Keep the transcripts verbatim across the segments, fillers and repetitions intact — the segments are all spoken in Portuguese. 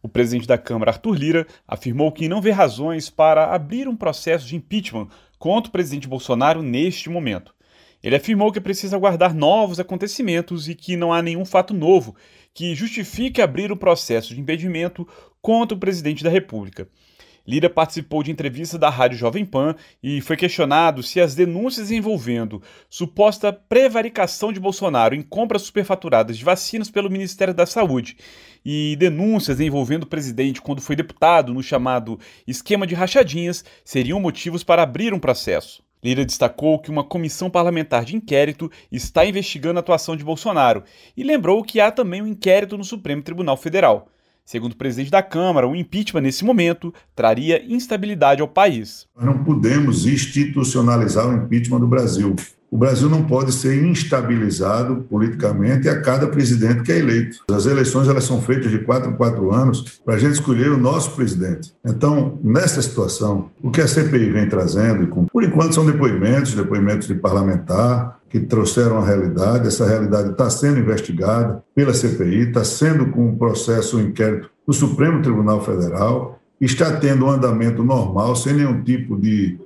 O presidente da Câmara, Arthur Lira, afirmou que não vê razões para abrir um processo de impeachment contra o presidente Bolsonaro neste momento. Ele afirmou que é preciso aguardar novos acontecimentos e que não há nenhum fato novo que justifique abrir um processo de impedimento contra o presidente da República. Lira participou de entrevista da Rádio Jovem Pan e foi questionado se as denúncias envolvendo suposta prevaricação de Bolsonaro em compras superfaturadas de vacinas pelo Ministério da Saúde e denúncias envolvendo o presidente quando foi deputado no chamado esquema de rachadinhas seriam motivos para abrir um processo. Lira destacou que uma comissão parlamentar de inquérito está investigando a atuação de Bolsonaro e lembrou que há também um inquérito no Supremo Tribunal Federal. Segundo o presidente da Câmara, o impeachment, nesse momento, traria instabilidade ao país. Nós não podemos institucionalizar o impeachment do Brasil. O Brasil não pode ser instabilizado politicamente a cada presidente que é eleito. As eleições elas são feitas de quatro em quatro anos para a gente escolher o nosso presidente. Então, nessa situação, o que a C P I vem trazendo, e por enquanto são depoimentos, depoimentos de parlamentar, que trouxeram a realidade. Essa realidade está sendo investigada pela C P I, está sendo com um processo, um inquérito do Supremo Tribunal Federal, está tendo um andamento normal, sem nenhum tipo de,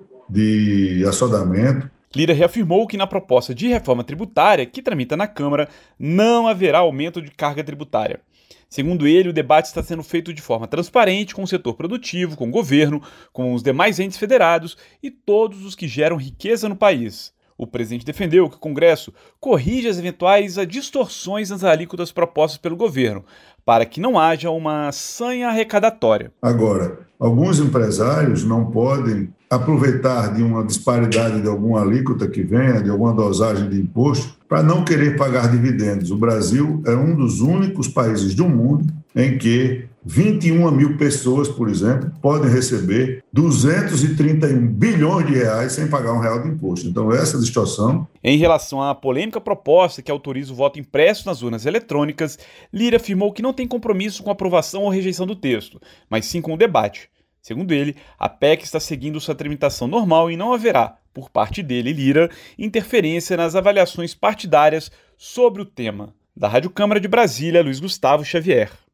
de assodamento. Lira reafirmou que na proposta de reforma tributária que tramita na Câmara não haverá aumento de carga tributária. Segundo ele, o debate está sendo feito de forma transparente com o setor produtivo, com o governo, com os demais entes federados e todos os que geram riqueza no país. O presidente defendeu que o Congresso corrija as eventuais distorções nas alíquotas propostas pelo governo, para que não haja uma sanha arrecadatória. Agora, alguns empresários não podem aproveitar de uma disparidade de alguma alíquota que venha, de alguma dosagem de imposto, para não querer pagar dividendos. O Brasil é um dos únicos países do mundo em que vinte e uma mil pessoas, por exemplo, podem receber duzentos e trinta e um bilhões de reais sem pagar um real de imposto. Então, essa distorção... Em relação à polêmica proposta que autoriza o voto impresso nas urnas eletrônicas, Lira afirmou que não tem compromisso com a aprovação ou rejeição do texto, mas sim com o debate. Segundo ele, a P E C está seguindo sua tramitação normal e não haverá, por parte dele, Lira, interferência nas avaliações partidárias sobre o tema. Da Rádio Câmara de Brasília, Luiz Gustavo Xavier.